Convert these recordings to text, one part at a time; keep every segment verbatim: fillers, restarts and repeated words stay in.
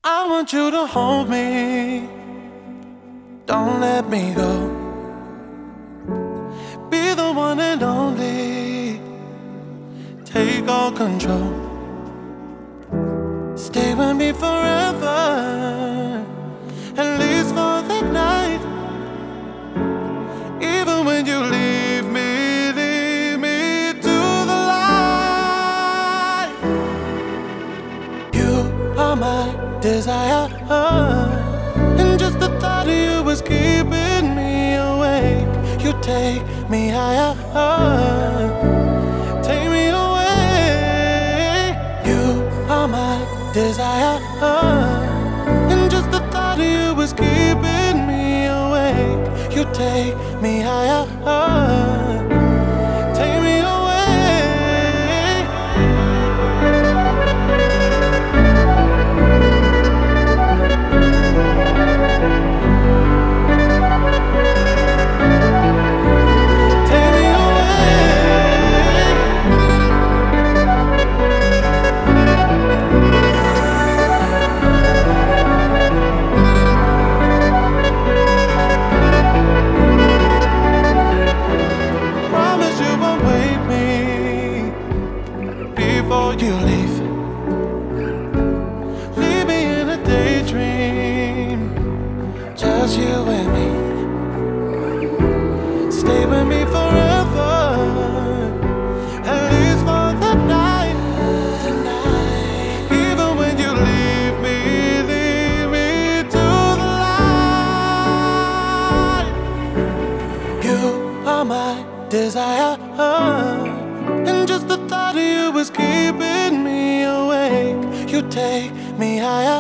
I want you to hold me, don't let me go. Be the one and only, take all control. Stay with me forever, at least for the night. Even when you leave me, leave me to the light. You are my desire, and just the thought of you is keeping me awake. You take me higher, take me away. You are my desire, and just the thought of you is keeping me awake. You take me higher, take me away. Before you leave, leave me in a daydream, just you and me. Stay with me forever, at least for the night. The night. Even when you leave me, leave me to the light. You are my desire, and just the thought of you is keeping me awake. You take me higher,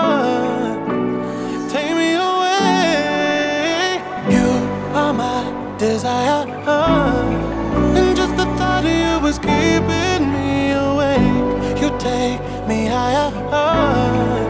take me away. You are my desire, and just the thought of you is keeping me awake. You take me higher.